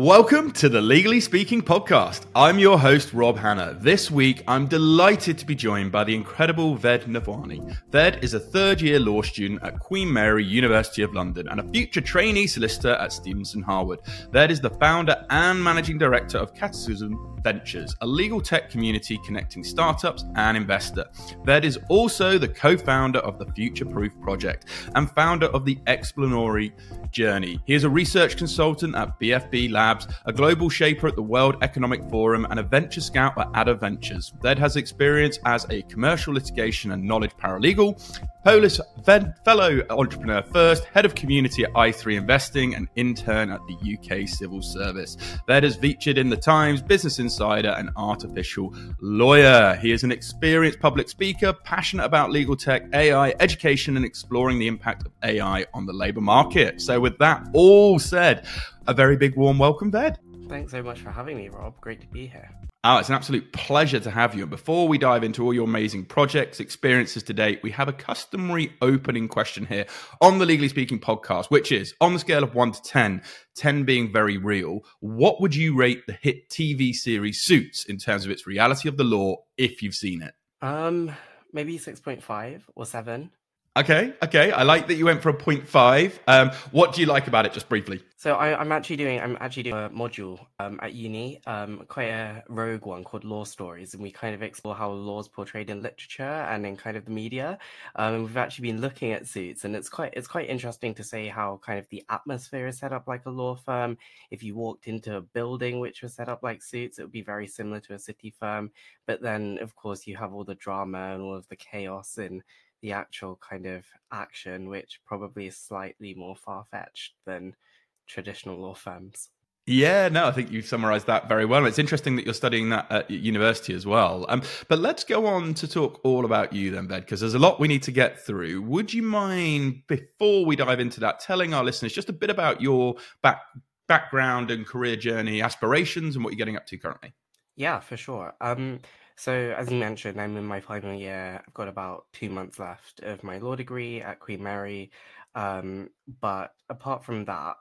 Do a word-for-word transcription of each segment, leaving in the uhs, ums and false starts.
Welcome to the Legally Speaking podcast. I'm your host, Rob Hanna. This week, I'm delighted to be joined by the incredible Ved Navani. Ved is a third-year law student at Queen Mary, University of London, and a future trainee solicitor at Stevenson Harwood. Ved is the founder and managing director of Cataclysm Ventures, a legal tech community connecting startups and investors. Ved is also the co-founder of the Future Proof Project and founder of the Explanatory Journey. He is a research consultant at B F B Labs, a global shaper at the World Economic Forum, and a venture scout at Adder Ventures. Ved has experience as a commercial litigation and knowledge paralegal, Polish fellow entrepreneur first, head of community at i three Investing, and intern at the U K Civil Service. Ved has featured in The Times, Business Insider, and Artificial Lawyer. He is an experienced public speaker, passionate about legal tech, A I, education, and exploring the impact of A I on the labour market. So with that all said, a very big warm welcome, Ved. Thanks so much for having me, Rob. Great to be here. Oh, it's an absolute pleasure to have you. And before we dive into all your amazing projects, experiences to date, we have a customary opening question here on the Legally Speaking podcast, which is, on the scale of one to ten, ten being very real, what would you rate the hit T V series Suits in terms of its reality of the law, if you've seen it? Um, maybe six point five or seven. Okay, okay. I like that you went for a point five. Um, what do you like about it, just briefly? So I, I'm actually doing I'm actually doing a module um, at uni, um, quite a rogue one called Law Stories, and we kind of explore how law is portrayed in literature and in kind of the media. Um, and we've actually been looking at Suits, and it's quite it's quite interesting to say how kind of the atmosphere is set up like a law firm. If you walked into a building which was set up like Suits, it would be very similar to a city firm. But then, of course, you have all the drama and all of the chaos in the actual kind of action, which probably is slightly more far-fetched than traditional law firms. Yeah, no, I think you've summarized that very well. It's interesting that you're studying that at university as well. Um, but let's go on to talk all about you then, Ved, because there's a lot we need to get through. Would you mind, before we dive into that, telling our listeners just a bit about your back, background and career journey, aspirations, and what you're getting up to currently? Yeah, for sure. Um, so as you mentioned, I'm in my final year. I've got about two months left of my law degree at Queen Mary. Um, but apart from that,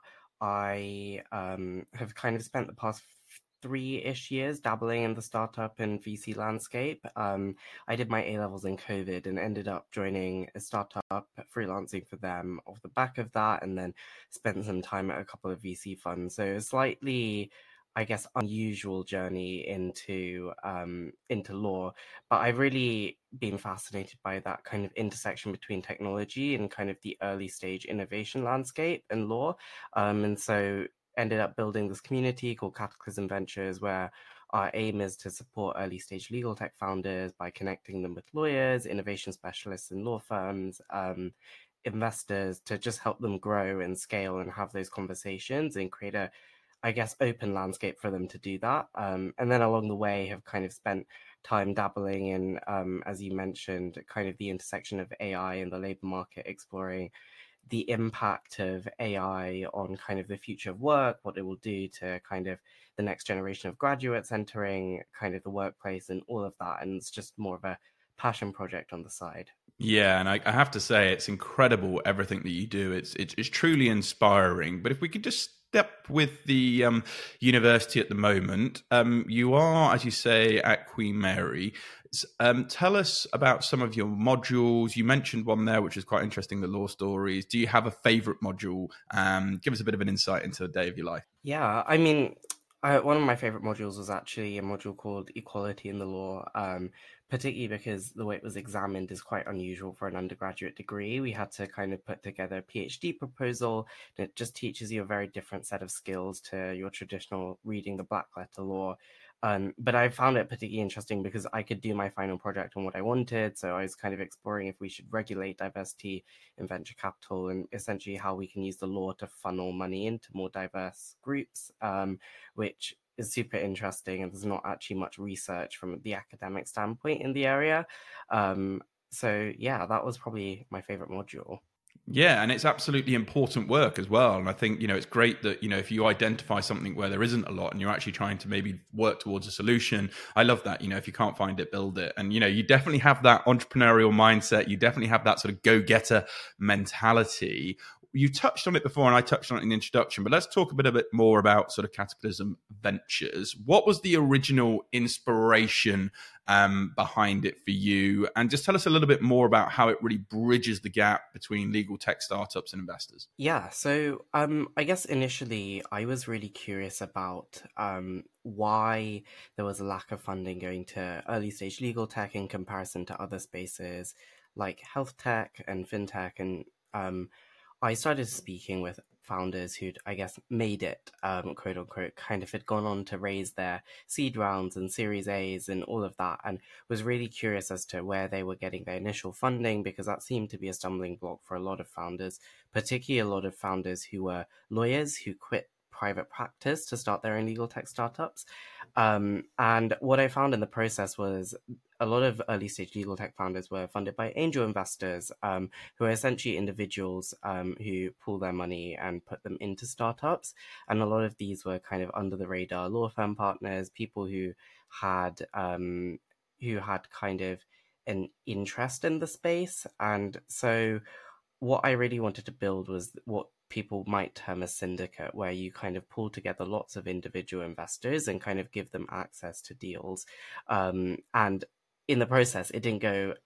I um, have kind of spent the past three-ish years dabbling in the startup and V C landscape. Um, I did my A-levels in COVID and ended up joining a startup, freelancing for them off the back of that, and then spent some time at a couple of V C funds. So slightly, I guess, unusual journey into um, into law, but I've really been fascinated by that kind of intersection between technology and kind of the early stage innovation landscape and law, um, and so ended up building this community called Cataclysm Ventures, where our aim is to support early stage legal tech founders by connecting them with lawyers, innovation specialists in law firms, um, investors, to just help them grow and scale and have those conversations and create a, I guess, open landscape for them to do that. Um, and then along the way have kind of spent time dabbling in, um, as you mentioned, kind of the intersection of A I and the labor market, exploring the impact of A I on kind of the future of work, what it will do to kind of the next generation of graduates entering kind of the workplace and all of that. And it's just more of a passion project on the side. Yeah, and I, I have to say, it's incredible, everything that you do. It's, it's, it's truly inspiring. But if we could just step with the um, university at the moment. Um, you are, as you say, at Queen Mary. Um, tell us about some of your modules. You mentioned one there, which is quite interesting, the Law Stories. Do you have a favorite module? Um, give us a bit of an insight into a day of your life. Yeah, I mean, I, one of my favorite modules was actually a module called Equality in the Law, um, particularly because the way it was examined is quite unusual for an undergraduate degree. We had to kind of put together a PhD proposal, and it just teaches you a very different set of skills to your traditional reading the black letter law. Um, but I found it particularly interesting because I could do my final project on what I wanted. So I was kind of exploring if we should regulate diversity in venture capital and essentially how we can use the law to funnel money into more diverse groups, um, which is super interesting. And there's not actually much research from the academic standpoint in the area. Um, so yeah, that was probably my favorite module. Yeah, and it's absolutely important work as well. And I think, you know, it's great that, you know, if you identify something where there isn't a lot and you're actually trying to maybe work towards a solution, I love that. You know, if you can't find it, build it. And, you know, you definitely have that entrepreneurial mindset. You definitely have that sort of go-getter mentality. you touched on it before, and I touched on it in the introduction, but let's talk a bit, a bit more about sort of Cataclysm Ventures. What was the original inspiration um, behind it for you? And just tell us a little bit more about how it really bridges the gap between legal tech startups and investors. Yeah, so um, I guess initially I was really curious about um, why there was a lack of funding going to early stage legal tech in comparison to other spaces like health tech and fintech. And um, I started speaking with founders who'd, I guess, made it, um, quote unquote, kind of had gone on to raise their seed rounds and Series A's and all of that, and was really curious as to where they were getting their initial funding, because that seemed to be a stumbling block for a lot of founders, particularly a lot of founders who were lawyers who quit private practice to start their own legal tech startups. Um, and what I found in the process was a lot of early stage legal tech founders were funded by angel investors, um, who are essentially individuals um, who pull their money and put them into startups. And a lot of these were kind of under the radar law firm partners, people who had um, who had kind of an interest in the space. And so what I really wanted to build was what people might term a syndicate, where you kind of pull together lots of individual investors and kind of give them access to deals. Um, and in the process, it didn't go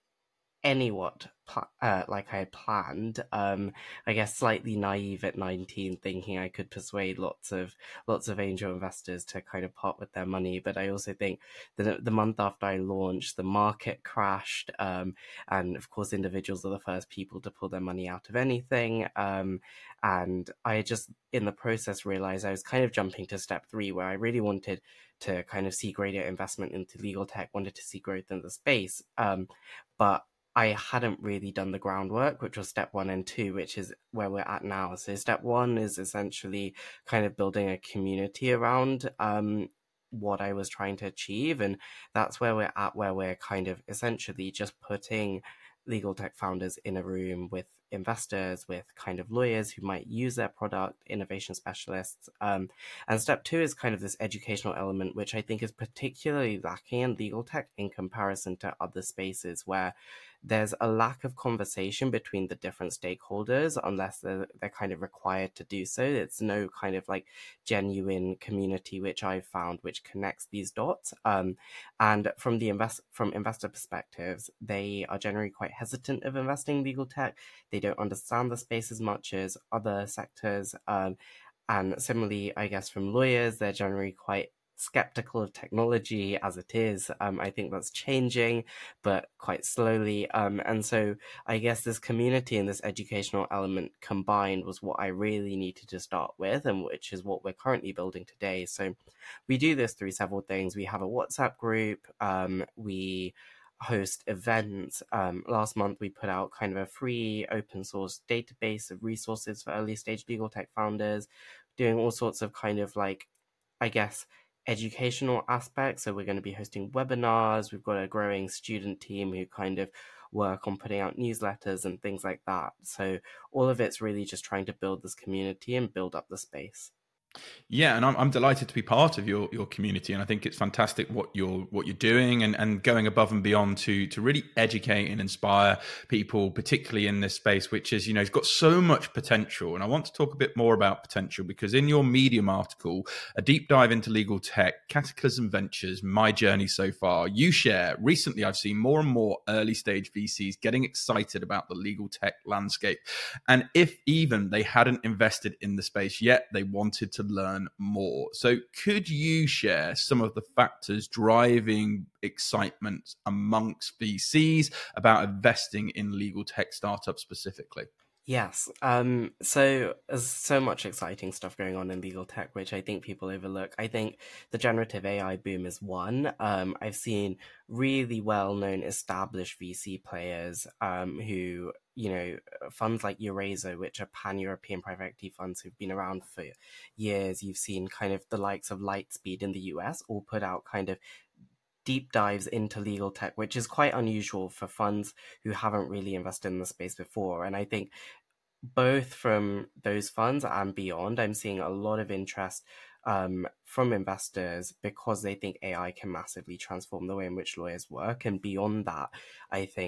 anywhat pl- uh, like I had planned. Um, I guess slightly naive at nineteen, thinking I could persuade lots of lots of angel investors to kind of part with their money. But I also think that the month after I launched, the market crashed, um, and of course, individuals are the first people to pull their money out of anything. Um, and I just, in the process, realized I was kind of jumping to step three, where I really wanted to kind of see greater investment into legal tech, wanted to see growth in the space, um, but I hadn't really done the groundwork, which was step one and two, which is where we're at now. So step one is essentially kind of building a community around um, what I was trying to achieve. And that's where we're at, where we're kind of essentially just putting legal tech founders in a room with investors, with kind of lawyers who might use their product, innovation specialists. Um, and step two is kind of this educational element, which I think is particularly lacking in legal tech in comparison to other spaces, where there's a lack of conversation between the different stakeholders unless they're, they're kind of required to do so. It's no kind of like genuine community, which I've found, which connects these dots. Um, and from the invest from investor perspectives, they are generally quite hesitant of investing in legal tech. They don't understand the space as much as other sectors. Um, and similarly, I guess from lawyers, they're generally quite skeptical of technology as it is. Um, I think that's changing, but quite slowly. Um, and so I guess this community and this educational element combined was what I really needed to start with, and which is what we're currently building today. So we do this through several things. We have a WhatsApp group. Um, we host events. Um, last month, we put out kind of a free open source database of resources for early stage legal tech founders, doing all sorts of kind of like, I guess, educational aspects. So we're going to be hosting webinars. We've got a growing student team who kind of work on putting out newsletters and things like that. So all of it's really just trying to build this community and build up the space. Yeah, and I'm, I'm delighted to be part of your your community, and I think it's fantastic what you're what you're doing, and, and going above and beyond to to really educate and inspire people, particularly in this space, which is, you know, it's got so much potential. And I want to talk a bit more about potential, because in your Medium article, A Deep Dive into Legal Tech, Cataclysm Ventures, My Journey So Far, you share, recently I've seen more and more early stage V Cs getting excited about the legal tech landscape. And if even they hadn't invested in the space yet, they wanted to learn more. So could you share some of the factors driving excitement amongst V Cs about investing in legal tech startups specifically? Yes. Um, so there's so much exciting stuff going on in legal tech, which I think people overlook. I think the generative A I boom is one. Um, I've seen really well-known established V C players um, who, you know, funds like Eurazeo, which are pan-European private equity funds who've been around for years. You've seen kind of the likes of Lightspeed in the U S all put out kind of deep dives into legal tech, which is quite unusual for funds who haven't really invested in the space before. And I think both from those funds and beyond, I'm seeing a lot of interest um, from investors because they think A I can massively transform the way in which lawyers work. And beyond that, I think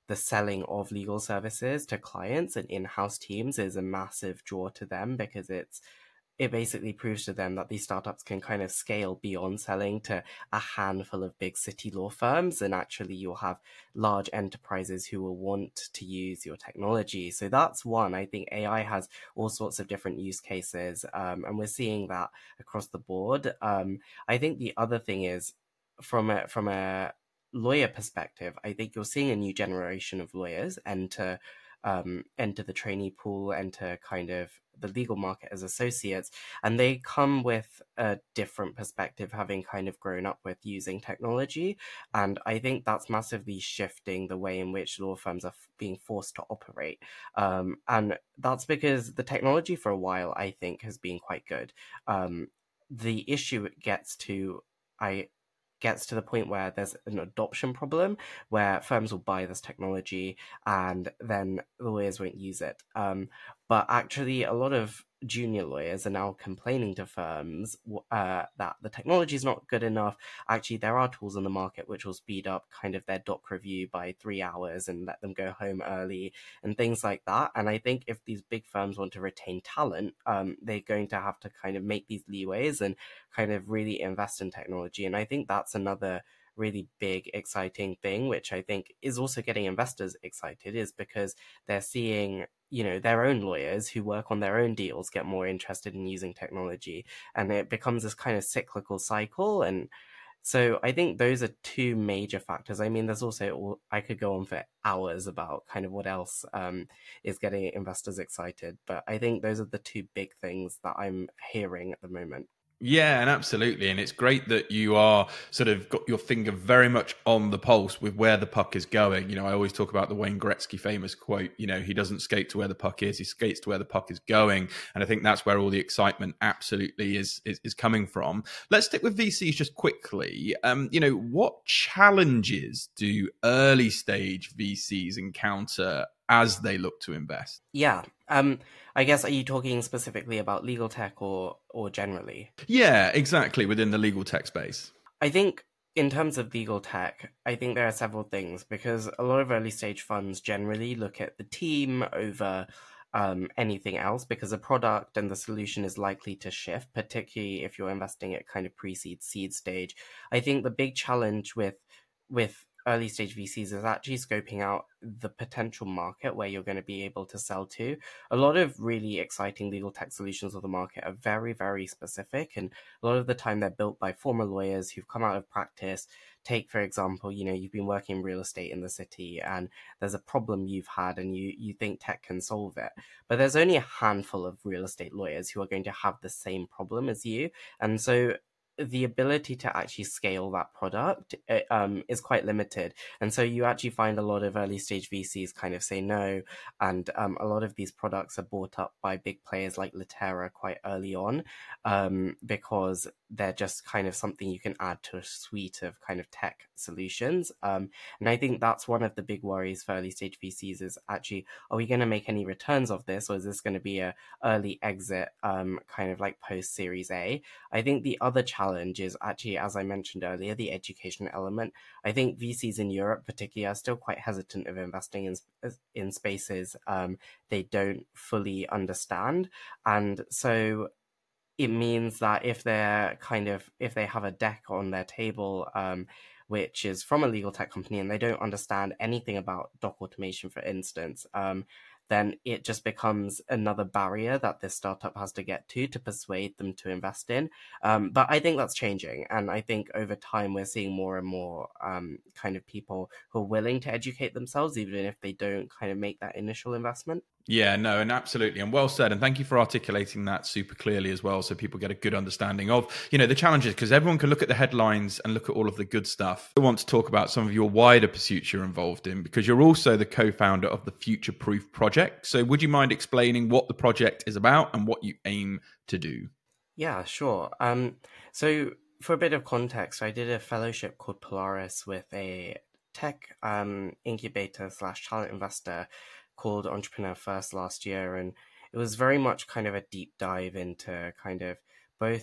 the selling of legal services to clients and in-house teams is a massive draw to them, because it's it basically proves to them that these startups can kind of scale beyond selling to a handful of big city law firms. And actually you'll have large enterprises who will want to use your technology. So that's one. I think A I has all sorts of different use cases. Um, and we're seeing that across the board. Um, I think the other thing is from a, from a lawyer perspective, I think you're seeing a new generation of lawyers enter um, enter the trainee pool, enter kind of the legal market as associates, and they come with a different perspective, having kind of grown up with using technology. And I think that's massively shifting the way in which law firms are f- being forced to operate. Um, and that's because the technology for a while, I think, has been quite good. Um, the issue it gets to, I gets to the point where there's an adoption problem, where firms will buy this technology and then lawyers won't use it. Um, but actually, a lot of junior lawyers are now complaining to firms uh, that the technology is not good enough. Actually, there are tools on the market which will speed up kind of their doc review by three hours and let them go home early and things like that. And I think if these big firms want to retain talent, um, they're going to have to kind of make these leeways and kind of really invest in technology. And I think that's another really big, exciting thing, which I think is also getting investors excited, is because they're seeing, you know, their own lawyers who work on their own deals get more interested in using technology, and it becomes this kind of cyclical cycle. And so I think those are two major factors. I mean, there's also, I could go on for hours about kind of what else um, is getting investors excited, but I think those are the two big things that I'm hearing at the moment. Yeah, and absolutely. And it's great that you are sort of got your finger very much on the pulse with where the puck is going. You know, I always talk about the Wayne Gretzky famous quote, you know, he doesn't skate to where the puck is, he skates to where the puck is going. And I think that's where all the excitement absolutely is is, is coming from. Let's stick with V Cs just quickly. Um, you know, what challenges do early stage V Cs encounter as they look to invest? Yeah. Um, I guess, are you talking specifically about legal tech or or generally? Yeah, exactly, within the legal tech space. I think in terms of legal tech, I think there are several things, because a lot of early stage funds generally look at the team over um, anything else, because the product and the solution is likely to shift, particularly if you're investing at kind of pre-seed, seed stage. I think the big challenge with with early stage V Cs is actually scoping out the potential market where you're going to be able to sell to. A lot of really exciting legal tech solutions on the market are very, very specific, and a lot of the time they're built by former lawyers who've come out of practice. Take, for example, you know, you've been working in real estate in the city and there's a problem you've had and you, you think tech can solve it. But there's only a handful of real estate lawyers who are going to have the same problem as you. And so the ability to actually scale that product um, is quite limited. And so you actually find a lot of early stage V Cs kind of say no. And um, a lot of these products are bought up by big players like Litera quite early on, um, because they're just kind of something you can add to a suite of kind of tech solutions. Um, and I think that's one of the big worries for early stage V Cs is actually, are we going to make any returns of this? Or is this going to be a early exit um, kind of like post Series A? I think the other challenge is actually, as I mentioned earlier, the education element. I think V Cs in Europe particularly are still quite hesitant of investing in, in spaces um, they don't fully understand. And so it means that if they're kind of, if they have a deck on their table, um, which is from a legal tech company and they don't understand anything about doc automation, for instance, um, then it just becomes another barrier that this startup has to get to to persuade them to invest in. Um, but I think that's changing. And I think over time, we're seeing more and more um, kind of people who are willing to educate themselves, even if they don't kind of make that initial investment. Yeah, no, and absolutely. And well said. And thank you for articulating that super clearly as well, so people get a good understanding of, you know, the challenges, because everyone can look at the headlines and look at all of the good stuff. I want to talk about some of your wider pursuits you're involved in, because you're also the co-founder of the Future Proof Project. So would you mind explaining what the project is about and what you aim to do? Yeah, sure. Um, so for a bit of context, I did a fellowship called Polaris with a tech um, incubator slash talent investor called Entrepreneur First last year. And it was very much kind of a deep dive into kind of both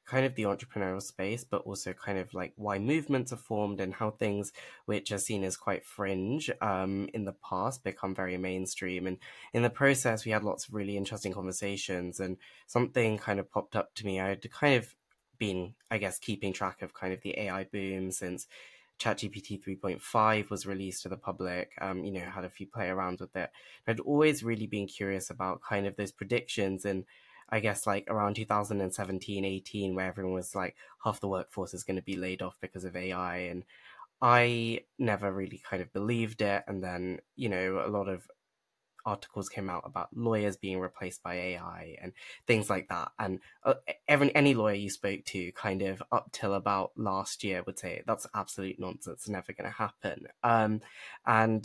kind of the entrepreneurial space, but also kind of like why movements are formed and how things which are seen as quite fringe um, in the past become very mainstream. And in the process, we had lots of really interesting conversations, and something kind of popped up to me. I had kind of been, I guess, keeping track of kind of the A I boom since ChatGPT three point five was released to the public, um, you know, had a few play around with it. I'd always really been curious about kind of those predictions, and I guess like around two thousand seventeen, eighteen, where everyone was like, half the workforce is going to be laid off because of A I. And I never really kind of believed it. And then, you know, a lot of articles came out about lawyers being replaced by A I and things like that. And uh, every, any lawyer you spoke to kind of up till about last year would say that's absolute nonsense, it's never going to happen. Um, and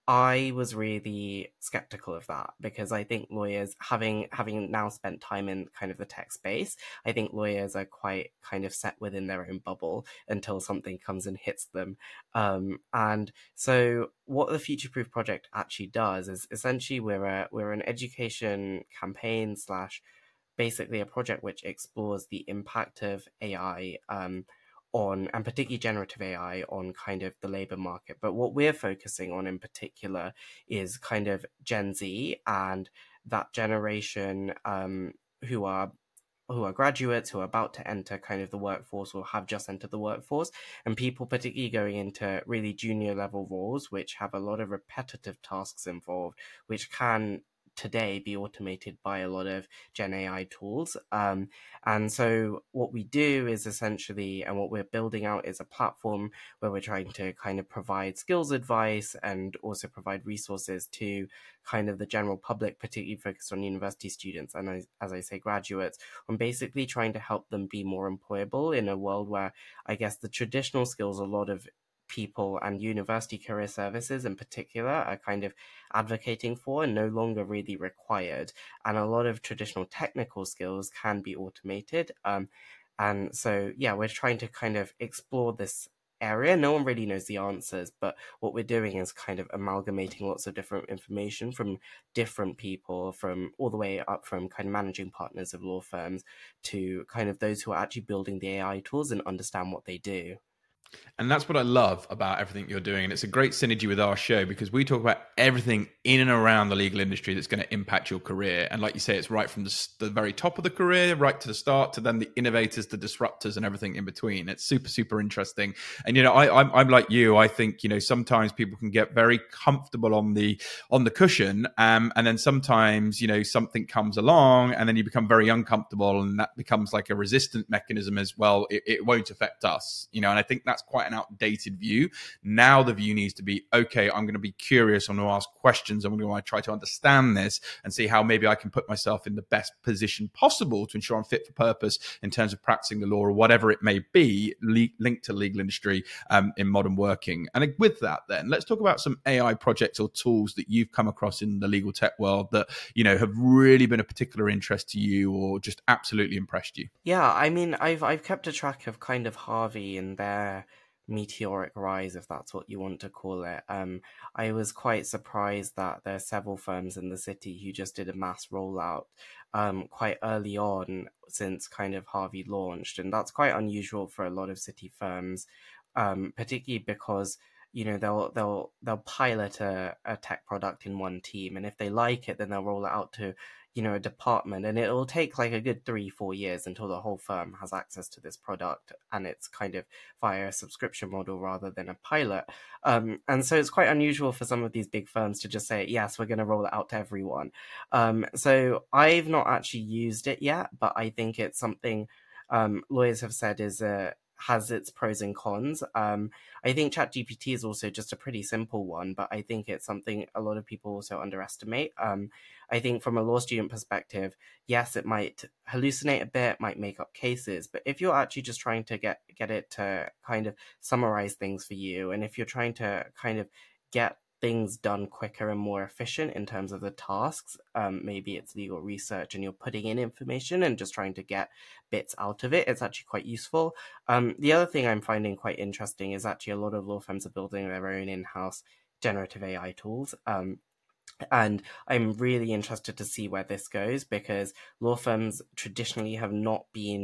I was really skeptical of that, because I think lawyers, having having now spent time in kind of the tech space, I think lawyers are quite kind of set within their own bubble until something comes and hits them. Um, and so what the Future Proof project actually does is essentially we're a, we're an education campaign slash basically a project which explores the impact of A I um, on, and particularly generative A I, on kind of the labor market. But what we're focusing on in particular is kind of Gen Z and that generation um, who are who are graduates, who are about to enter kind of the workforce or have just entered the workforce, and people particularly going into really junior level roles, which have a lot of repetitive tasks involved, which can today be automated by a lot of Gen A I tools. Um, and so what we do is essentially, and what we're building out is a platform where we're trying to kind of provide skills advice and also provide resources to kind of the general public, particularly focused on university students and, as, as I say, graduates, on basically trying to help them be more employable in a world where I guess the traditional skills a lot of people and university career services in particular are kind of advocating for and no longer really required. And a lot of traditional technical skills can be automated. Um, and so, yeah, we're trying to kind of explore this area. No one really knows the answers, but what we're doing is kind of amalgamating lots of different information from different people, from all the way up from kind of managing partners of law firms to kind of those who are actually building the A I tools and understand what they do. And that's what I love about everything you're doing. And it's a great synergy with our show, because we talk about everything in and around the legal industry that's going to impact your career. And like you say, it's right from the, the very top of the career, right to the start, to then the innovators, the disruptors, and everything in between. It's super, super interesting. And, you know, I, I'm, I'm like you. I think, you know, sometimes people can get very comfortable on the on the cushion. Um, and then sometimes, you know, something comes along and then you become very uncomfortable, and that becomes like a resistant mechanism as well. It, it won't affect us, you know, and I think that's quite an outdated view. Now the view needs to be, okay, I'm going to be curious, I'm going to ask questions, I'm going to try to understand this and see how maybe I can put myself in the best position possible to ensure I'm fit for purpose in terms of practicing the law or whatever it may be, le- linked to legal industry um, in modern working. And with that, then let's talk about some A I projects or tools that you've come across in the legal tech world that, you know, have really been a particular interest to you or just absolutely impressed you. Yeah, I mean, I've I've kept a track of kind of Harvey and their meteoric rise, if that's what you want to call it. Um, I was quite surprised that there are several firms in the city who just did a mass rollout um, quite early on since kind of Harvey launched. And that's quite unusual for a lot of city firms, um, particularly because, you know, they'll they'll they'll pilot a, a tech product in one team, and if they like it, then they'll roll it out to, you know, a department, and it'll take like a good three, four years until the whole firm has access to this product, and it's kind of via a subscription model rather than a pilot. Um, and so it's quite unusual for some of these big firms to just say, yes, we're going to roll it out to everyone. Um, so I've not actually used it yet, but I think it's something um, lawyers have said is a has its pros and cons. Um, I think ChatGPT is also just a pretty simple one, but I think it's something a lot of people also underestimate. Um, I think from a law student perspective, yes, it might hallucinate a bit, might make up cases, but if you're actually just trying to get, get it to kind of summarize things for you, and if you're trying to kind of get things done quicker and more efficient in terms of the tasks, um, maybe it's legal research and you're putting in information and just trying to get bits out of it, it's actually quite useful. Um, the other thing I'm finding quite interesting is actually a lot of law firms are building their own in-house generative A I tools. Um, and I'm really interested to see where this goes, because law firms traditionally have not been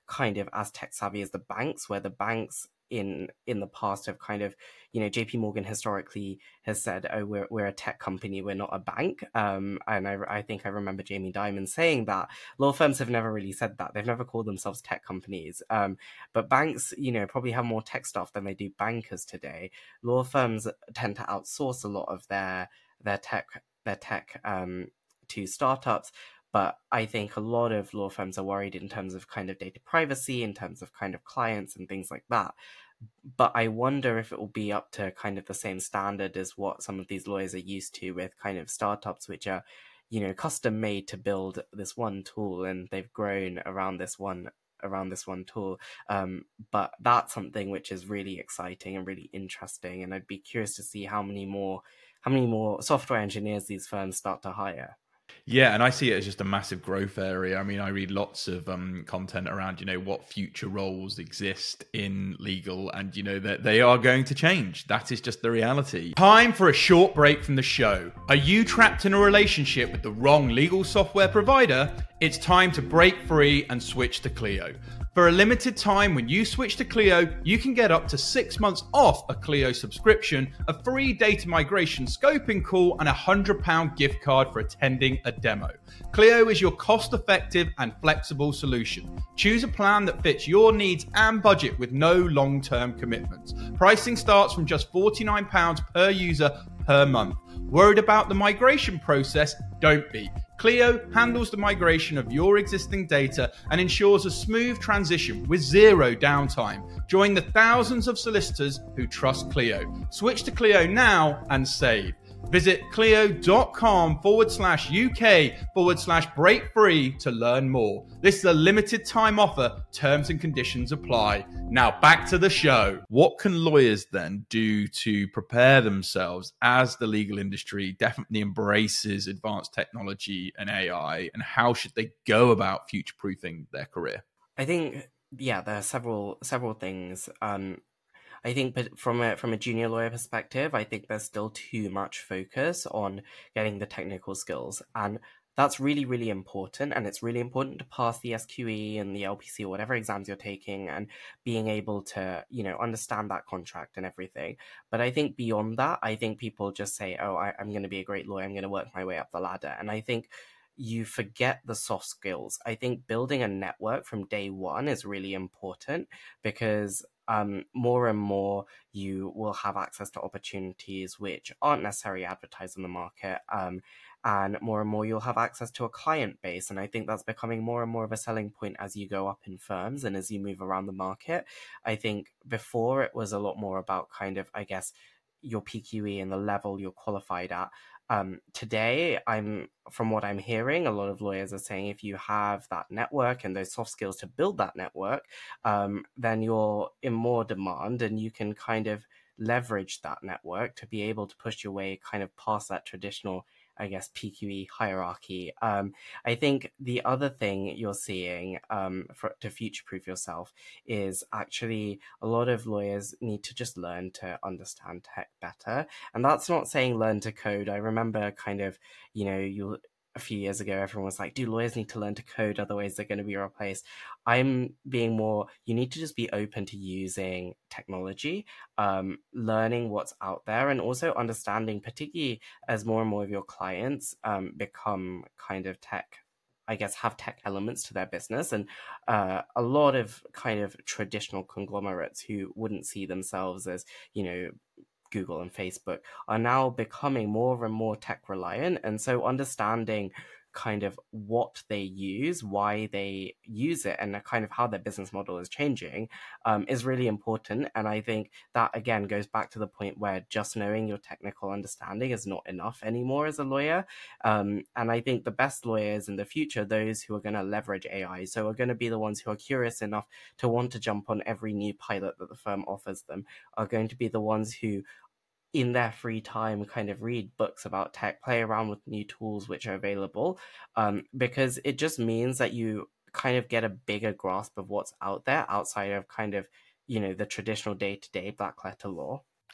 kind of as tech savvy as the banks, where the banks in in the past have kind of, you know, J P Morgan historically has said, oh, we're we're a tech company, we're not a bank. Um, and I, I think I remember Jamie Dimon saying that. Law firms have never really said that. They've never called themselves tech companies. Um, but banks, you know, probably have more tech staff than they do bankers today. Law firms tend to outsource a lot of their their tech their tech um, to startups. But I think a lot of law firms are worried in terms of kind of data privacy, in terms of kind of clients and things like that. But I wonder if it will be up to kind of the same standard as what some of these lawyers are used to with kind of startups, which are, you know, custom made to build this one tool, and they've grown around this one around this one tool. Um, but that's something which is really exciting and really interesting. And I'd be curious to see how many more how many more software engineers these firms start to hire. Yeah, and I see it as just a massive growth area. I mean, I read lots of um, content around, you know, what future roles exist in legal, and, you know, that they are going to change. That is just the reality. Time for a short break from the show. Are you trapped in a relationship with the wrong legal software provider? It's time to break free and switch to Clio. For a limited time, when you switch to Clio, you can get up to six months off a Clio subscription, a free data migration scoping call, and a one hundred pounds gift card for attending a demo. Clio is your cost-effective and flexible solution. Choose a plan that fits your needs and budget with no long-term commitments. Pricing starts from just forty-nine pounds per user per month. Worried about the migration process? Don't be. Clio handles the migration of your existing data and ensures a smooth transition with zero downtime. Join the thousands of solicitors who trust Clio. Switch to Clio now and save. Visit clio.com forward slash UK forward slash break free to learn more. This is a limited time offer. Terms and conditions apply. Now back to the show. What can lawyers then do to prepare themselves as the legal industry definitely embraces advanced technology and A I, and how should they go about future-proofing their career? I think, yeah, there are several several things. Um, I think but from a from a junior lawyer perspective, I think there's still too much focus on getting the technical skills. And that's really, really important. And it's really important to pass the S Q E and the L P C or whatever exams you're taking, and being able to, you know, understand that contract and everything. But I think beyond that, I think people just say, oh, I, I'm going to be a great lawyer, I'm going to work my way up the ladder. And I think you forget the soft skills. I think building a network from day one is really important, because um, more and more you will have access to opportunities which aren't necessarily advertised on the market. Um, and more and more you'll have access to a client base. And I think that's becoming more and more of a selling point as you go up in firms and as you move around the market. I think before it was a lot more about kind of, I guess, your P Q E and the level you're qualified at. Um, today, I'm from what I'm hearing, a lot of lawyers are saying if you have that network and those soft skills to build that network, um, then you're in more demand, and you can kind of leverage that network to be able to push your way kind of past that traditional, I guess, P Q E hierarchy. Um, I think the other thing you're seeing um, for, to future-proof yourself is actually a lot of lawyers need to just learn to understand tech better. And that's not saying learn to code. I remember kind of, you know, you a few years ago, everyone was like, do lawyers need to learn to code? Otherwise, they're going to be replaced. I'm being more, you need to just be open to using technology, um, learning what's out there, and also understanding, particularly as more and more of your clients um, become kind of tech, I guess, have tech elements to their business. And uh, a lot of kind of traditional conglomerates who wouldn't see themselves as, you know, Google and Facebook are now becoming more and more tech reliant. And so understanding kind of what they use, why they use it, and kind of how their business model is changing um, is really important. And I think that, again, goes back to the point where just knowing your technical understanding is not enough anymore as a lawyer. Um, and I think the best lawyers in the future, those who are going to leverage A I, so are going to be the ones who are curious enough to want to jump on every new pilot that the firm offers them, are going to be the ones who in their free time kind of read books about tech, play around with new tools which are available, um, because it just means that you kind of get a bigger grasp of what's out there outside of kind of, you know, the traditional day-to-day black letter law.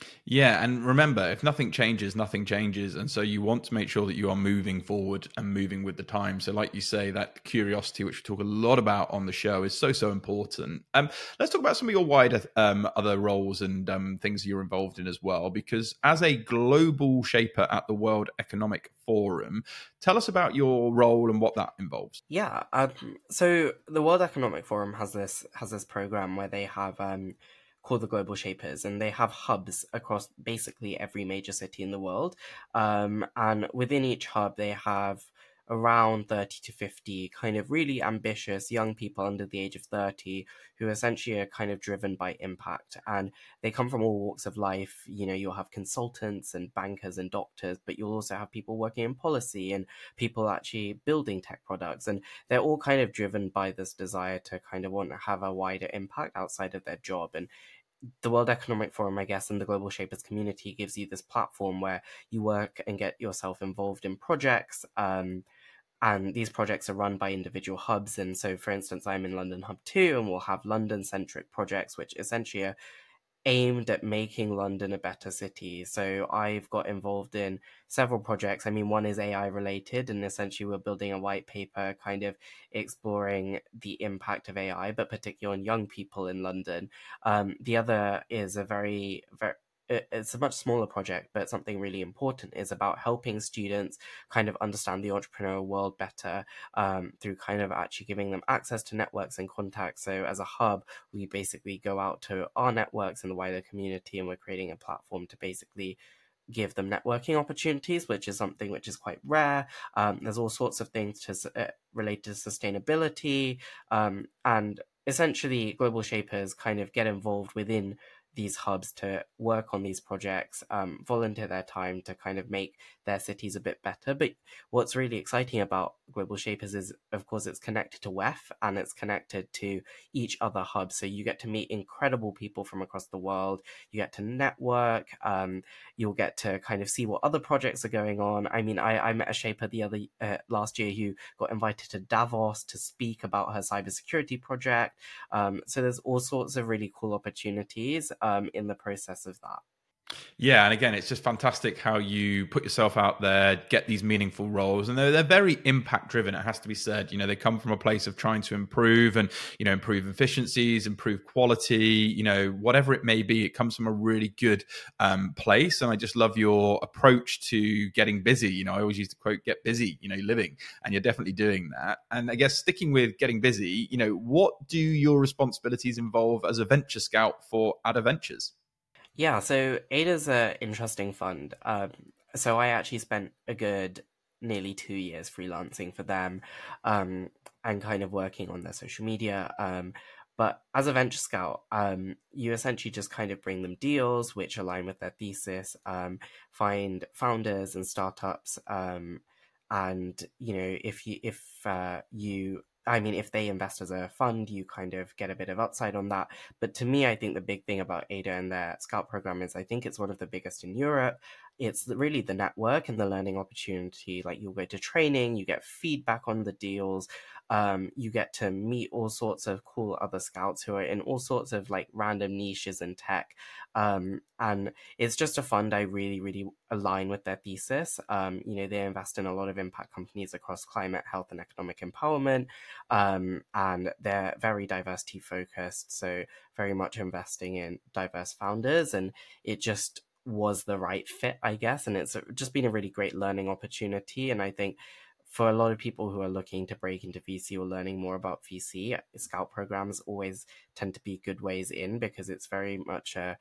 Yeah, and remember, if nothing changes, nothing changes. And so you want to make sure that you are moving forward and moving with the time. So like you say, that curiosity, which we talk a lot about on the show, is so, so important. Um, let's talk about some of your wider um, other roles and um, things you're involved in as well, because as a global shaper at the World Economic Forum, tell us about your role and what that involves. Yeah, um, so the World Economic Forum has this has this program where they have um, called the Global Shapers, and they have hubs across basically every major city in the world. Um, and within each hub, they have around thirty to fifty kind of really ambitious young people under the age of thirty who essentially are kind of driven by impact. And they come from all walks of life. You know, you'll have consultants and bankers and doctors, but you'll also have people working in policy and people actually building tech products. And they're all kind of driven by this desire to kind of want to have a wider impact outside of their job. And the World Economic Forum, I guess, and the Global Shapers community gives you this platform where you work and get yourself involved in projects. Um, and these projects are run by individual hubs. And so, for instance, I'm in London Hub two, and we'll have London-centric projects, which essentially are aimed at making London a better city. So I've got involved in several projects. I mean, one is A I related, and essentially we're building a white paper kind of exploring the impact of A I, but particularly on young people in London. Um, the other is a very, very, it's a much smaller project, but something really important is about helping students kind of understand the entrepreneurial world better um, through kind of actually giving them access to networks and contacts. So as a hub, we basically go out to our networks in the wider community, and we're creating a platform to basically give them networking opportunities, which is something which is quite rare. Um, there's all sorts of things to uh, relate to sustainability, um, and essentially Global Shapers kind of get involved within these hubs to work on these projects, um, volunteer their time to kind of make their cities a bit better. But what's really exciting about Global Shapers is, of course, it's connected to W E F and it's connected to each other hub. So you get to meet incredible people from across the world. You get to network. Um, you'll get to kind of see what other projects are going on. I mean, I, I met a shaper the other uh, last year who got invited to Davos to speak about her cybersecurity project. Um, so there's all sorts of really cool opportunities um, in the process of that. Yeah, and again, it's just fantastic how you put yourself out there, get these meaningful roles, and they're, they're very impact driven. It has to be said. You know, they come from a place of trying to improve and, you know, improve efficiencies, improve quality, you know, whatever it may be. It comes from a really good um, place. And I just love your approach to getting busy. You know, I always used to quote, get busy, you know, living, and you're definitely doing that. And I guess sticking with getting busy, you know, what do your responsibilities involve as a venture scout for Ada Ventures? Yeah, so Ada's an interesting fund. Um, so I actually spent a good nearly two years freelancing for them um, and kind of working on their social media. Um, but as a venture scout, um, you essentially just kind of bring them deals which align with their thesis, um, find founders and startups. Um, and, you know, if you, if uh, you I mean, if they invest as a fund, you kind of get a bit of upside on that. But to me, I think the big thing about Ada and their Scout program is I think it's one of the biggest in Europe. It's really the network and the learning opportunity. Like you'll go to training, you get feedback on the deals, um, you get to meet all sorts of cool other scouts who are in all sorts of like random niches in tech. Um, and it's just a fund I really, really align with their thesis. Um, you know, they invest in a lot of impact companies across climate, health, and economic empowerment. Um, and they're very diversity focused, so very much investing in diverse founders, and it just was the right fit, I guess. And it's just been a really great learning opportunity. And I think for a lot of people who are looking to break into V C or learning more about V C, Scout programs always tend to be good ways in because it's very much a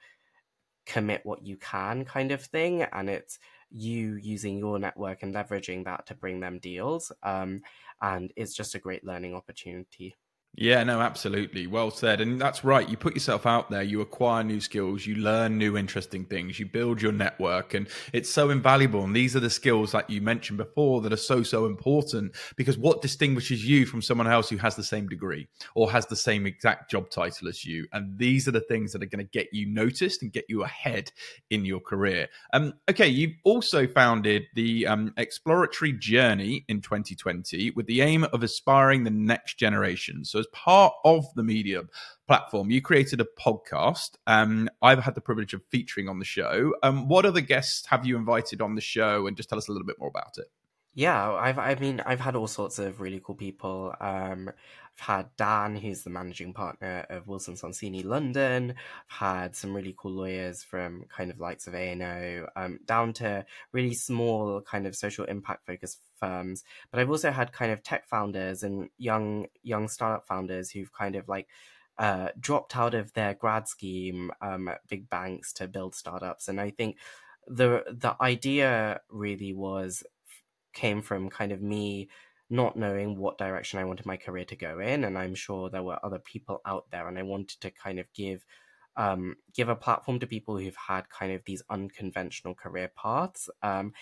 commit what you can kind of thing, and it's you using your network and leveraging that to bring them deals, um, and it's just a great learning opportunity. Yeah, no, absolutely. Well said. And that's right. You put yourself out there, you acquire new skills, you learn new interesting things, you build your network, and it's so invaluable. And these are the skills like you mentioned before that are so, so important, because what distinguishes you from someone else who has the same degree or has the same exact job title as you? And these are the things that are going to get you noticed and get you ahead in your career. Um, okay, you also founded the um, Exploratory Journey in twenty twenty with the aim of aspiring the next generation. So So as part of the Medium platform, you created a podcast. Um, I've had the privilege of featuring on the show. Um, what other guests have you invited on the show? And just tell us a little bit more about it. Yeah, I've I mean I've had all sorts of really cool people. Um, I've had Dan, who's the managing partner of Wilson Sonsini London. I've had some really cool lawyers from kind of likes of A and O, um, down to really small kind of social impact focused firms. But I've also had kind of tech founders and young young startup founders who've kind of like uh, dropped out of their grad scheme um, at big banks to build startups. And I think the the idea really was came from kind of me not knowing what direction I wanted my career to go in, and I'm sure there were other people out there, and I wanted to kind of give um, give a platform to people who've had kind of these unconventional career paths um,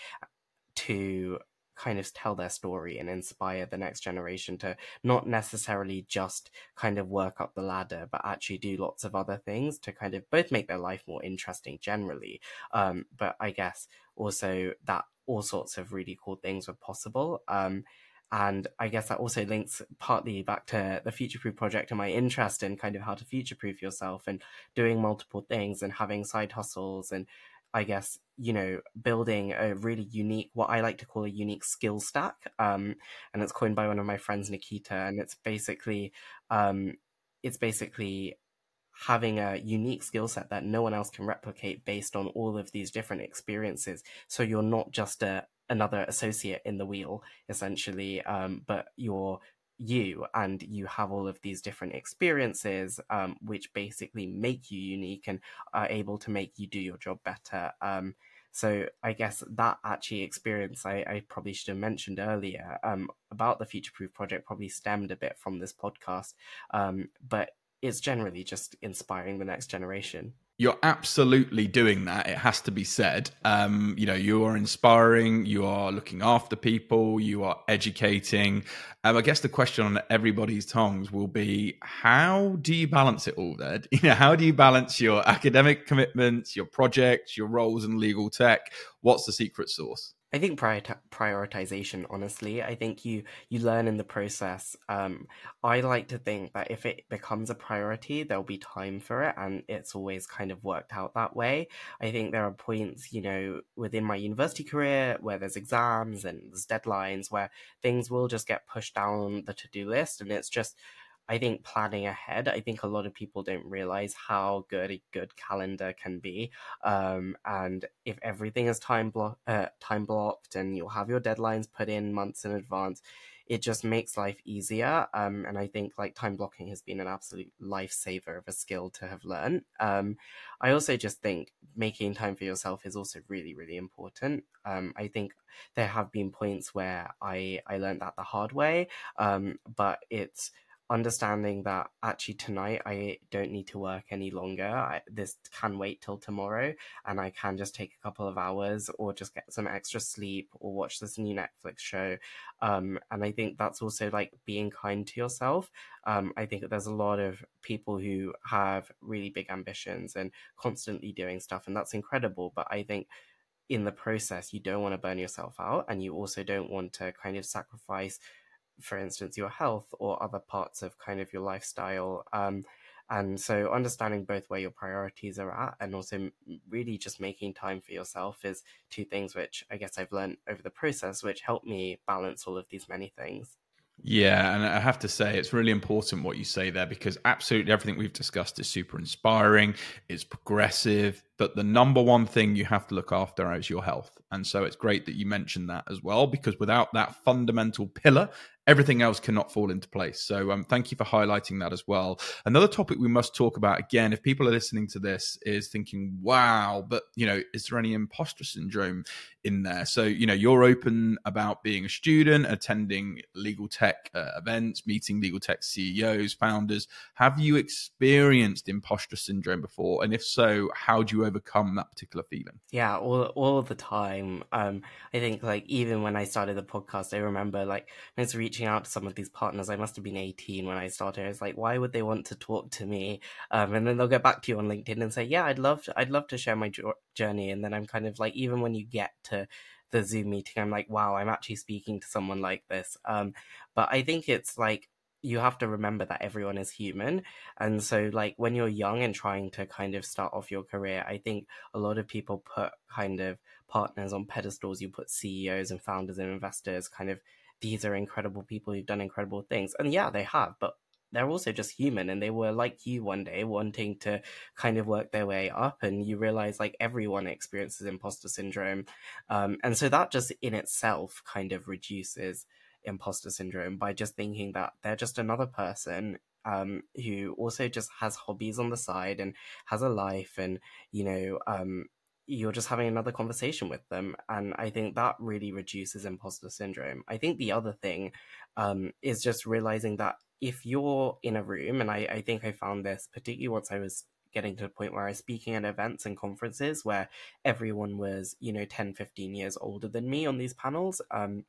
to kind of tell their story and inspire the next generation to not necessarily just kind of work up the ladder, but actually do lots of other things to kind of both make their life more interesting generally, um, but I guess also that all sorts of really cool things were possible. Um, and I guess that also links partly back to the Future Proof project and my interest in kind of how to future proof yourself and doing multiple things and having side hustles and I guess, you know, building a really unique, what I like to call a unique skill stack. Um, and it's coined by one of my friends, Nikita. And it's basically, um, it's basically having a unique skill set that no one else can replicate based on all of these different experiences. So you're not just a, another associate in the wheel, essentially, um, but you're you and you have all of these different experiences, um, which basically make you unique and are able to make you do your job better. Um, so I guess that actually experience I, I probably should have mentioned earlier um, about the Future Proof project probably stemmed a bit from this podcast, um, but it's generally just inspiring the next generation. You're absolutely doing that. It has to be said. Um, you know, you are inspiring, you are looking after people, you are educating. Um, I guess the question on everybody's tongues will be, how do you balance it all there? You know, how do you balance your academic commitments, your projects, your roles in legal tech? What's the secret sauce? I think priori- prioritization, honestly, I think you you learn in the process. Um, I like to think that if it becomes a priority, there'll be time for it, and it's always kind of worked out that way. I think there are points, you know, within my university career where there's exams and there's deadlines where things will just get pushed down the to-do list, and it's just I think planning ahead, I think a lot of people don't realize how good a good calendar can be. Um, and if everything is time blo- uh, time blocked and you'll have your deadlines put in months in advance, it just makes life easier. Um, and I think like time blocking has been an absolute lifesaver of a skill to have learned. Um, I also just think making time for yourself is also really, really important. Um, I think there have been points where I, I learned that the hard way, um, but it's understanding that actually tonight I don't need to work any longer. I, this can wait till tomorrow and I can just take a couple of hours or just get some extra sleep or watch this new Netflix show. Um, and I think that's also like being kind to yourself. Um, I think there's a lot of people who have really big ambitions and constantly doing stuff, and that's incredible. But I think in the process, you don't want to burn yourself out, and you also don't want to kind of sacrifice, for instance, your health or other parts of kind of your lifestyle. Um, and so understanding both where your priorities are at and also really just making time for yourself is two things which I guess I've learned over the process, which help me balance all of these many things. Yeah, and I have to say it's really important what you say there, because absolutely everything we've discussed is super inspiring, it's progressive, but the number one thing you have to look after is your health. And so it's great that you mentioned that as well, because without that fundamental pillar, everything else cannot fall into place. So um, thank you for highlighting that as well. Another topic we must talk about, again, if people are listening to this, is thinking, wow, but, you know, is there any imposter syndrome in there? So, you know, you're open about being a student, attending legal tech uh, events, meeting legal tech C E Os, founders. Have you experienced imposter syndrome before? And if so, how do you overcome that particular feeling? Yeah, all all the time. Um, I think like even when I started the podcast, I remember like when I was reaching out to some of these partners. I must have been eighteen when I started. I was like, why would they want to talk to me? Um, and then they'll get back to you on LinkedIn and say, yeah, I'd love to, I'd love to share my jo- journey. And then I'm kind of like, even when you get to the Zoom meeting, I'm like, wow, I'm actually speaking to someone like this. Um, but I think it's like you have to remember that everyone is human. And so like when you're young and trying to kind of start off your career, I think a lot of people put kind of partners on pedestals. You put C E Os and founders and investors, kind of, these are incredible people who've done incredible things. And yeah, they have, but they're also just human, and they were like you one day, wanting to kind of work their way up. And you realize like everyone experiences imposter syndrome. Um, and so that just in itself kind of reduces imposter syndrome by just thinking that they're just another person, um, who also just has hobbies on the side and has a life, and you know, um, you're just having another conversation with them. And I think that really reduces imposter syndrome. I think the other thing, um, is just realizing that if you're in a room, and I, I think I found this particularly once I was getting to the point where I was speaking at events and conferences where everyone was, you know, ten, fifteen years older than me on these panels. Um,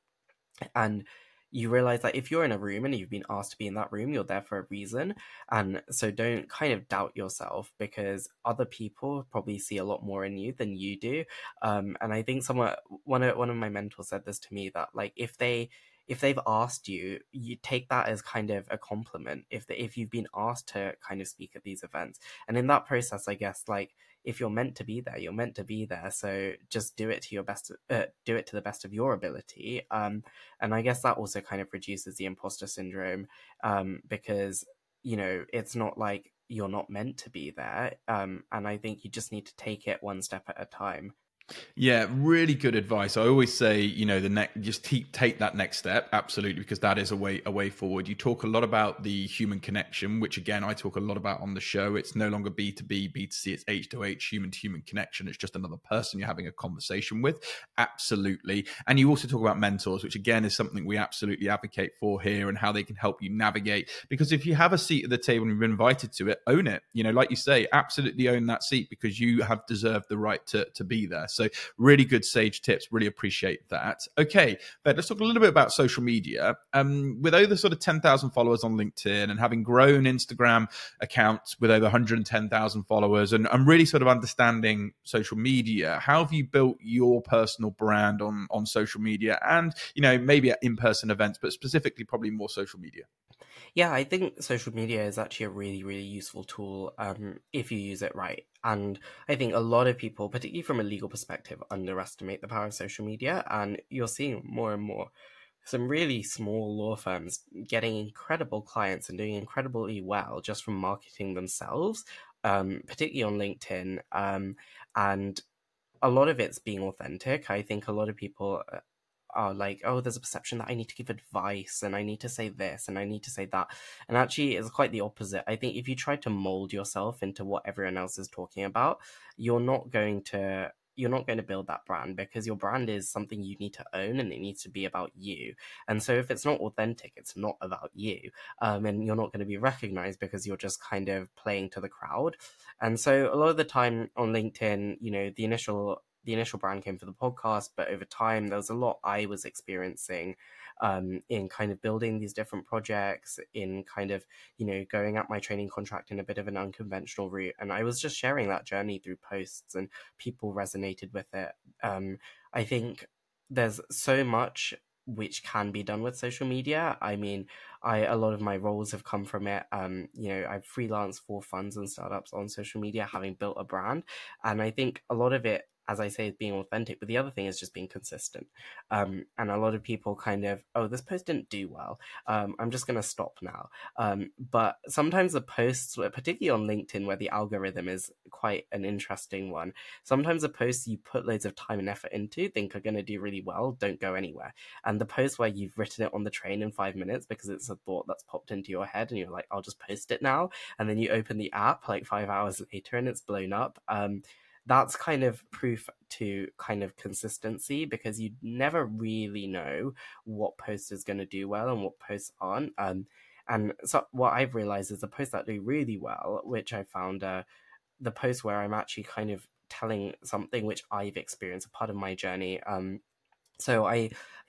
and you realize that if you're in a room and you've been asked to be in that room, you're there for a reason. And so don't kind of doubt yourself, because other people probably see a lot more in you than you do. Um, and I think someone, one of, one of my mentors said this to me, that like, if they, if they've asked you, you take that as kind of a compliment if the, if you've been asked to kind of speak at these events. And in that process, I guess, like, if you're meant to be there, you're meant to be there. So just do it to your best, uh, do it to the best of your ability. Um, and I guess that also kind of reduces the imposter syndrome, um, because, you know, it's not like you're not meant to be there. Um, and I think you just need to take it one step at a time. Yeah, really good advice. I always say, you know, the next, just take take that next step, absolutely, because that is a way a way forward. You talk a lot about the human connection, which again I talk a lot about on the show. It's no longer B to B, B to C. It's H to H, human to human connection. It's just another person you're having a conversation with, absolutely. And you also talk about mentors, which again is something we absolutely advocate for here, and how they can help you navigate. Because if you have a seat at the table and you've been invited to it, own it. You know, like you say, absolutely own that seat, because you have deserved the right to to be there. So really good sage tips. Really appreciate that. Okay, but let's talk a little bit about social media. Um, with over sort of ten thousand followers on LinkedIn, and having grown Instagram accounts with over one hundred ten thousand followers, and, and really sort of understanding social media, how have you built your personal brand on, on social media, and, you know, maybe at in-person events, but specifically probably more social media? Yeah, I think social media is actually a really, really useful tool, um, if you use it right. And I think a lot of people, particularly from a legal perspective, underestimate the power of social media. And you're seeing more and more some really small law firms getting incredible clients and doing incredibly well just from marketing themselves, um, particularly on LinkedIn. Um, and a lot of it's being authentic. I think a lot of people uh, are like, oh, there's a perception that I need to give advice and I need to say this and I need to say that. And actually, it's quite the opposite. I think if you try to mold yourself into what everyone else is talking about, you're not going to you're not going to build that brand, because your brand is something you need to own and it needs to be about you. And so if it's not authentic, it's not about you. Um, and you're not going to be recognized because you're just kind of playing to the crowd. And so a lot of the time on LinkedIn, you know, the initial the initial brand came for the podcast, but over time there was a lot I was experiencing um, in kind of building these different projects, in kind of, you know, going at my training contract in a bit of an unconventional route. And I was just sharing that journey through posts, and people resonated with it. Um, I think there's so much which can be done with social media. I mean, I a lot of my roles have come from it. Um, you know, I've freelanced for funds and startups on social media, having built a brand. And I think a lot of it, as I say, is being authentic, but the other thing is just being consistent. Um, and a lot of people kind of, oh, this post didn't do well. Um, I'm just going to stop now. Um, but sometimes the posts, particularly on LinkedIn, where the algorithm is quite an interesting one, sometimes the posts you put loads of time and effort into, think are going to do really well, don't go anywhere. And the post where you've written it on the train in five minutes because it's a thought that's popped into your head and you're like, I'll just post it now. And then you open the app like five hours later and it's blown up. Um, that's kind of proof to kind of consistency, because you never really know what post is going to do well and what posts aren't. Um, and so what I've realized is the posts that do really well, which I found uh, the post where I'm actually kind of telling something which I've experienced, a part of my journey. Um, so I, I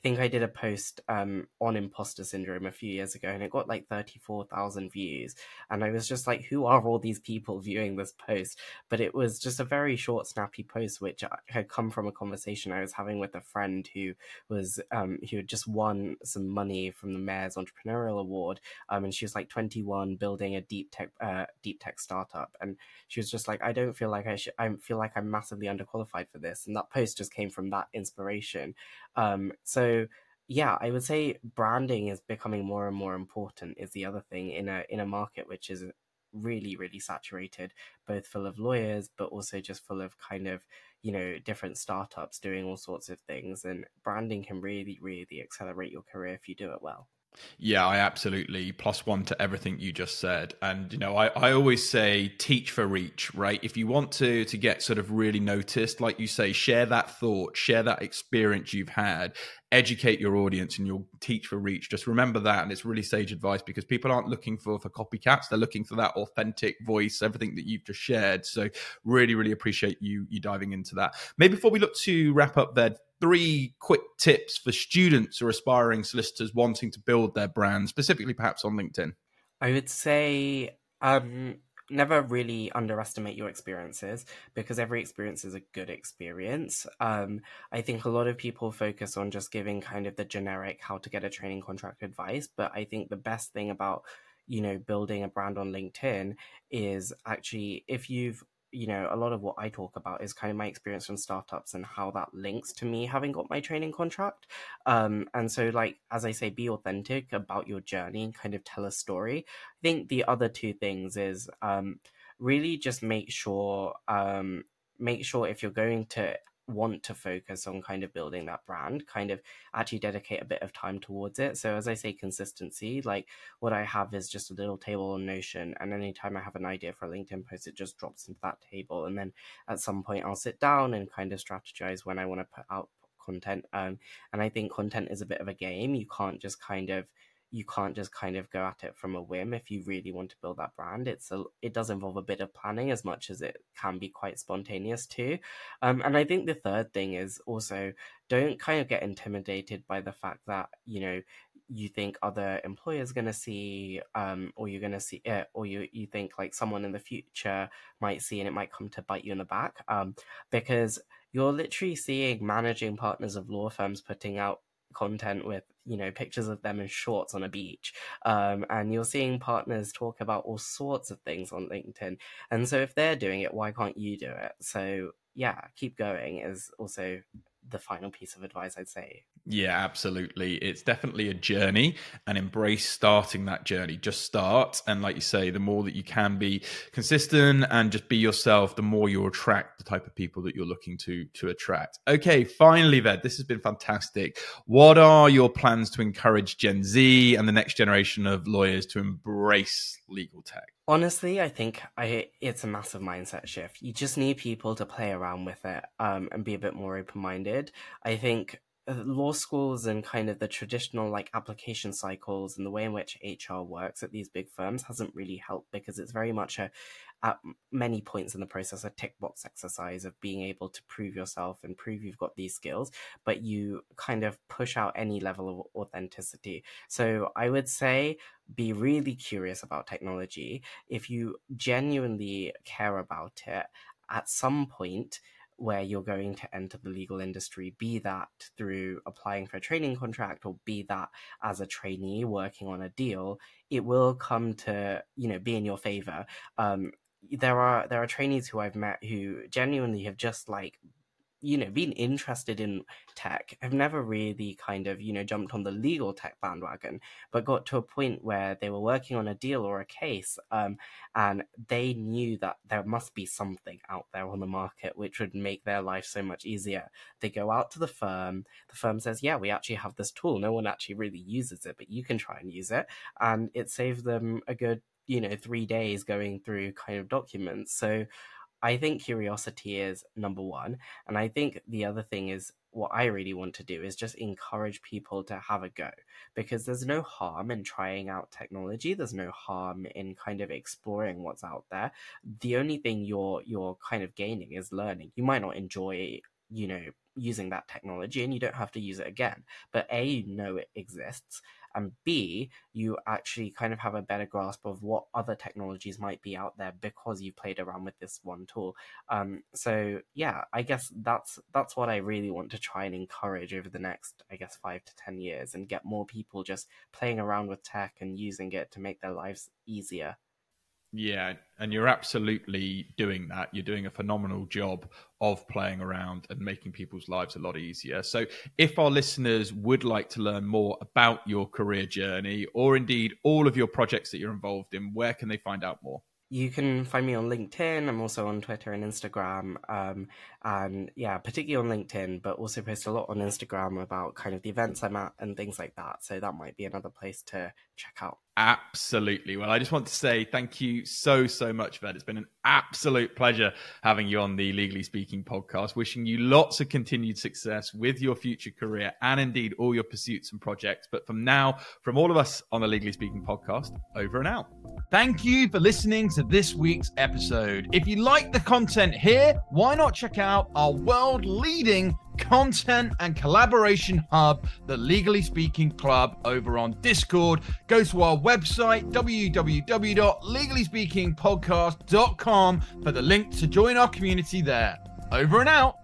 think I did a post um, on imposter syndrome a few years ago, and it got like thirty-four thousand views. And I was just like, who are all these people viewing this post? But it was just a very short, snappy post, which had come from a conversation I was having with a friend who was um, who had just won some money from the Mayor's Entrepreneurial Award. Um, and she was like twenty-one, building a deep tech uh, deep tech startup. And she was just like, I don't feel like I should. I feel like I'm massively underqualified for this. And that post just came from that inspiration. Um, so yeah, I would say branding is becoming more and more important. Is the other thing in a in a market which is really really saturated, both full of lawyers, but also just full of kind of you know different startups doing all sorts of things. And branding can really really accelerate your career if you do it well. Yeah, I absolutely plus one to everything you just said. And, you know, I, I always say teach for reach, right? If you want to to get sort of really noticed, like you say, share that thought, share that experience you've had, educate your audience, and you'll teach for reach. Just remember that. And it's really sage advice, because people aren't looking for, for copycats. They're looking for that authentic voice, everything that you've just shared. So really, really appreciate you, you diving into that. Maybe before we look to wrap up there, three quick tips for students or aspiring solicitors wanting to build their brand, specifically perhaps on LinkedIn. I would say um, never really underestimate your experiences, because every experience is a good experience. Um, I think a lot of people focus on just giving kind of the generic how to get a training contract advice, but I think the best thing about you know building a brand on LinkedIn is actually, if you've you know, a lot of what I talk about is kind of my experience from startups and how that links to me having got my training contract. Um, and so, like, as I say, be authentic about your journey and kind of tell a story. I think the other two things is um, really just make sure, um, make sure if you're going to want to focus on kind of building that brand, kind of actually dedicate a bit of time towards it. So as I say, consistency, like what I have is just a little table on Notion, and anytime I have an idea for a LinkedIn post, it just drops into that table. And then at some point I'll sit down and kind of strategize when I want to put out content. Um, and I think content is a bit of a game. You can't just kind of you can't just kind of go at it from a whim if you really want to build that brand. It's a it does involve a bit of planning as much as it can be quite spontaneous too. Um, and I think the third thing is also, don't kind of get intimidated by the fact that you know you think other employers going to see, um, or you're going to see it, or you you think like someone in the future might see, and it might come to bite you in the back. Um, because you're literally seeing managing partners of law firms putting out content with you know pictures of them in shorts on a beach, um, and you're seeing partners talk about all sorts of things on LinkedIn. And so if they're doing it, why can't you do it? So yeah, keep going is also the final piece of advice I'd say. Yeah, absolutely. It's definitely a journey, and embrace starting that journey. Just start. And like you say, the more that you can be consistent and just be yourself, the more you'll attract the type of people that you're looking to, to attract. Okay, finally, Ved, this has been fantastic. What are your plans to encourage Gen Z and the next generation of lawyers to embrace legal tech? Honestly, I think I it's a massive mindset shift. You just need people to play around with it, um, and be a bit more open-minded. I think uh, law schools and kind of the traditional like application cycles and the way in which H R works at these big firms hasn't really helped, because it's very much a at many points in the process a tick box exercise of being able to prove yourself and prove you've got these skills, but you kind of push out any level of authenticity. So I would say be really curious about technology. If you genuinely care about it, at some point where you're going to enter the legal industry, be that through applying for a training contract or be that as a trainee working on a deal, it will come to, you know, be in your favor. Um, there are there are trainees who I've met who genuinely have just like you know, been interested in tech, have never really kind of, you know, jumped on the legal tech bandwagon, but got to a point where they were working on a deal or a case, um, and they knew that there must be something out there on the market which would make their life so much easier. They go out to the firm, the firm says, yeah, we actually have this tool. No one actually really uses it, but you can try and use it. And it saved them a good, you know, three days going through kind of documents. So I think curiosity is number one. And I think the other thing is, what I really want to do is just encourage people to have a go, because there's no harm in trying out technology. There's no harm in kind of exploring what's out there. The only thing you're you're kind of gaining is learning. You might not enjoy you know, using that technology, and you don't have to use it again. But A, you know it exists, and B, you actually kind of have a better grasp of what other technologies might be out there because you've played around with this one tool. Um, so yeah, I guess that's that's what I really want to try and encourage over the next, I guess, five to ten years, and get more people just playing around with tech and using it to make their lives easier. Yeah, and you're absolutely doing that. You're doing a phenomenal job of playing around and making people's lives a lot easier. So if our listeners would like to learn more about your career journey, or indeed all of your projects that you're involved in, where can they find out more? You can find me on LinkedIn. I'm also on Twitter and Instagram. Um, and yeah, particularly on LinkedIn, but also post a lot on Instagram about kind of the events I'm at and things like that. So that might be another place to check out. Absolutely. Well, I just want to say thank you so, so much, Ved. It's been an absolute pleasure having you on the Legally Speaking podcast. Wishing you lots of continued success with your future career and indeed all your pursuits and projects. But from now, from all of us on the Legally Speaking podcast, over and out. Thank you for listening to this week's episode. If you like the content here, why not check out our world-leading content and collaboration hub, the Legally Speaking Club, over on Discord. Go to our website, w w w dot legally speaking podcast dot com, for the link to join our community there. Over and out.